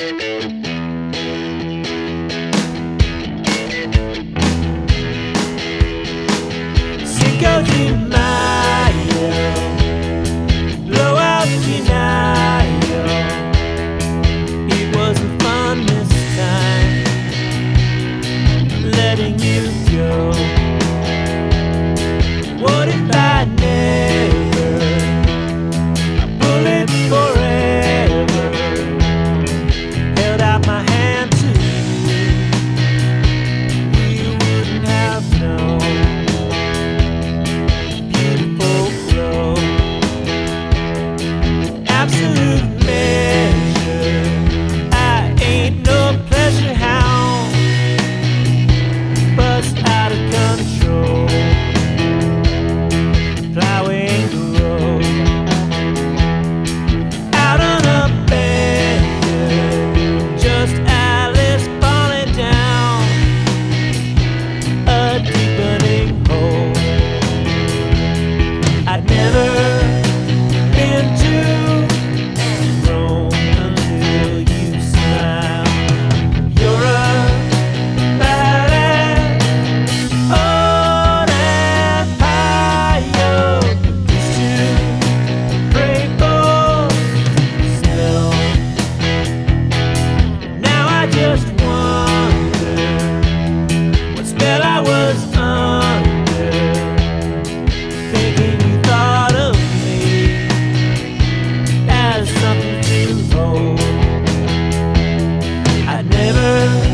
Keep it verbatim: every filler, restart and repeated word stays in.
Cinco de Mayo, blow out de Mayo. It wasn't fun this time, letting you go. What if I never, a bullet forever, held out my hand to you? We wouldn't have known. Absolute measure. I ain't no pleasure hound, bust out of control, plowing the road, out on a bender, just Alice falling down a deepening hole. I'd never been to just wonder what spell I was under, thinking you thought of me as something to hold. I'd never